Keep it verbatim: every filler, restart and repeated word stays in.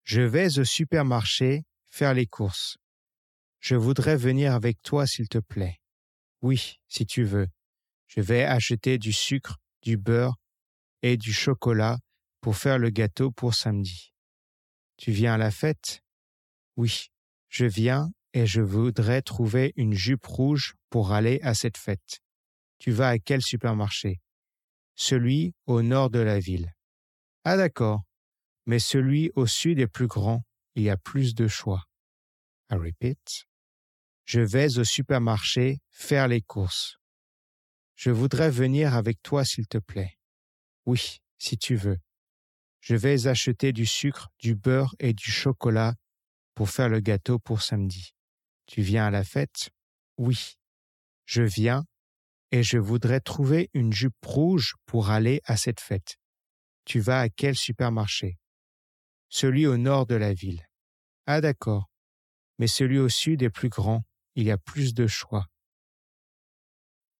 Je vais au supermarché faire les courses. Je voudrais venir avec toi s'il te plaît. Oui, si tu veux. Je vais acheter du sucre, du beurre et du chocolat pour faire le gâteau pour samedi. Tu viens à la fête? Oui, je viens et je voudrais trouver une jupe rouge pour aller à cette fête. Tu vas à quel supermarché? Celui au nord de la ville. Ah d'accord, mais celui au sud est plus grand, il y a plus de choix. I repeat. Je vais au supermarché faire les courses. Je voudrais venir avec toi s'il te plaît. Oui, si tu veux. Je vais acheter du sucre, du beurre et du chocolat pour faire le gâteau pour samedi. Tu viens à la fête? Oui, je viens et je voudrais trouver une jupe rouge pour aller à cette fête. Tu vas à quel supermarché? Celui au nord de la ville. Ah d'accord, mais celui au sud est plus grand, il y a plus de choix.